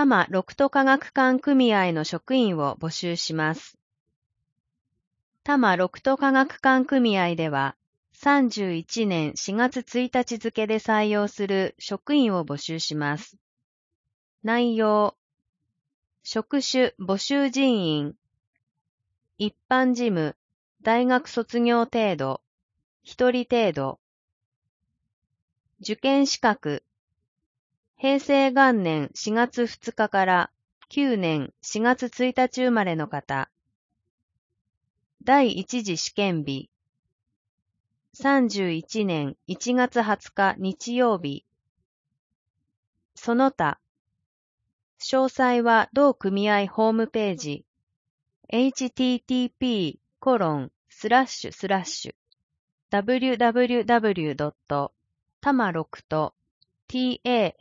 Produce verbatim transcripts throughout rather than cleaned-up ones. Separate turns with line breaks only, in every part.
多摩六都科学館組合の職員を募集します。多摩六都科学館組合では、さんじゅういちねんしがつついたち付で採用する職員を募集します。内容、職種募集人員、一般事務、大学卒業程度、一人程度。受験資格、平成元年しがつふつかからきゅうねんしがつついたち生まれの方。第一次試験日、さんじゅういちねんいちがつはつか日曜日。その他、詳細は同組合ホームページ、エイチティーティーピーコロンスラッシュスラッシュダブリュダブリュダブリュドットタマロクト タ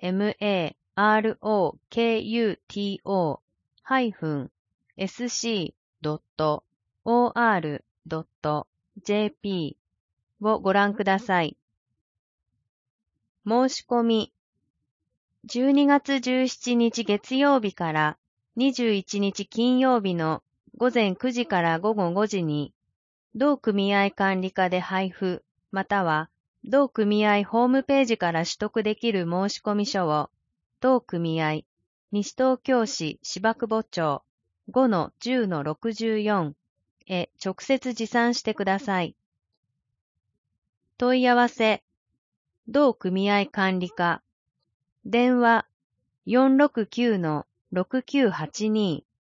マロハイフン エスシー ドット オーアール ドット ジェーピー をご覧ください。申し込み、じゅうにがつじゅうしちにち月曜日からにじゅういちにち金曜日のごぜんくじからごごごじに、同組合管理課で配布、または同組合ホームページから取得できる申込書を、同組合、西東京市芝久保町 ごのじゅうのろくじゅうよん へ直接持参してください。問い合わせ、同組合管理課、電話 よんろくきゅうのろくきゅうはちに